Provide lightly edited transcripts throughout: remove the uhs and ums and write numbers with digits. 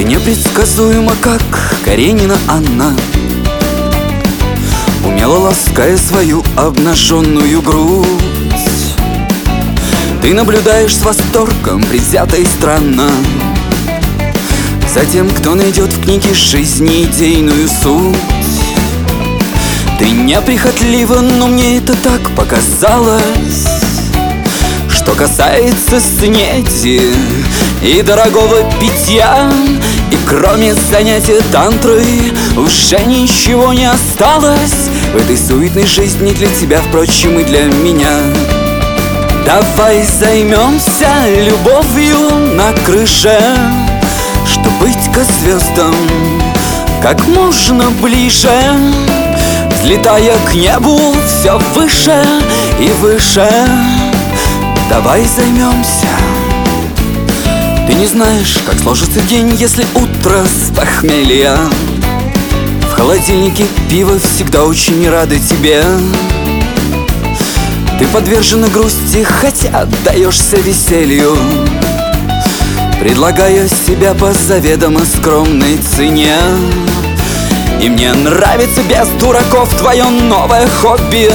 непредсказуема, как Каренина Анна, умело лаская свою обнаженную грудь. Ты наблюдаешь с восторгом, предвзято и странно, за тем, кто найдет в книге жизни идейную суть. Ты неприхотлива, но мне это так показалось. Что касается снеди и дорогого питья, и кроме занятия тантрой уже ничего не осталось в этой суетной жизни для тебя, впрочем, и для меня. Давай займемся любовью на крыше, чтоб быть ко звездам как можно ближе, взлетая к небу все выше и выше. Давай займемся. Ты не знаешь, как сложится день, если утро с похмелья. В холодильнике пиво всегда очень рады тебе. Ты подвержена грусти, хотя отдаешься веселью, предлагая себя по заведомо скромной цене. И мне нравится без дураков твое новое хобби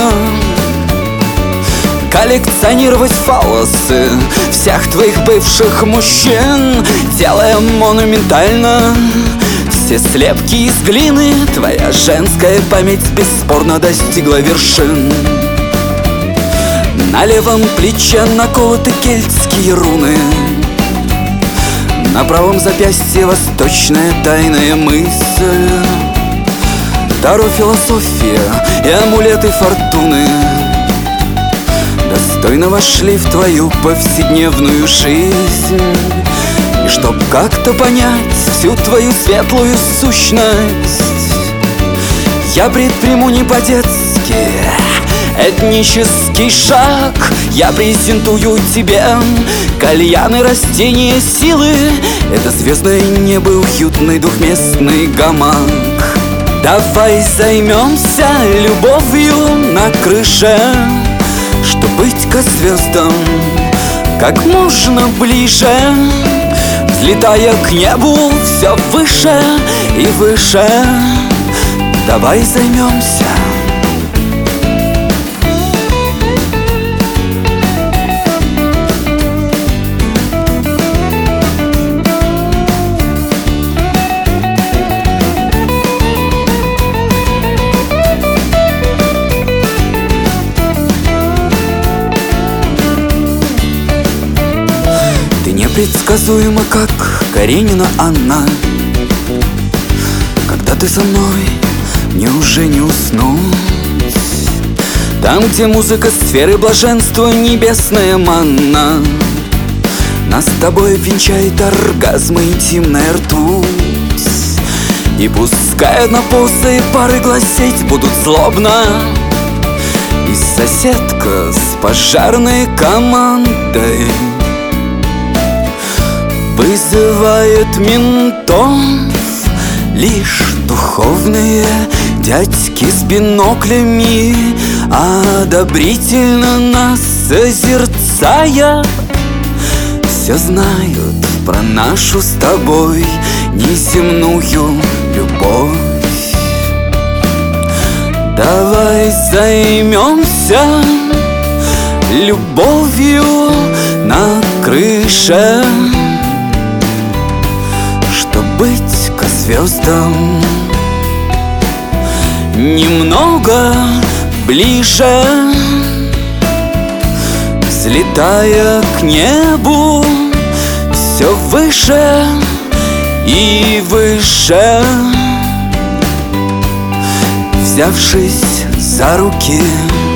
— коллекционировать фаллосы всех твоих бывших мужчин, делая монументально все слепки из глины. Твоя женская память бесспорно достигла вершин. На левом плече наколоты кельтские руны, на правом запястье восточная тайная мысль. Таро, философия и амулеты фортуны достойно вошли в твою повседневную жизнь. И чтоб как-то понять всю твою светлую сущность, я предприму не по-детски этнический шаг. Я презентую тебе кальяны, растения, силы. Это звездное небо, уютный двухместный гамак. Давай займемся любовью на крыше, чтоб быть ко звездам как можно ближе, взлетая к небу все выше и выше. Давай займемся. Непредсказуема, как Каренина Анна. Когда ты со мной, мне уже не уснуть. Там, где музыка сферы блаженства, небесная манна, нас с тобой венчает оргазм и интимная ртуть. И пускай однопосые пары глазеть будут злобно, и соседка с пожарной командой вызывает ментов. Лишь духовные дядьки с биноклями, одобрительно нас созерцая, все знают про нашу с тобой неземную любовь. Давай займемся любовью на крыше, чтоб быть ко звездам немного ближе, взлетая к небу все выше и выше. Взявшись за руки,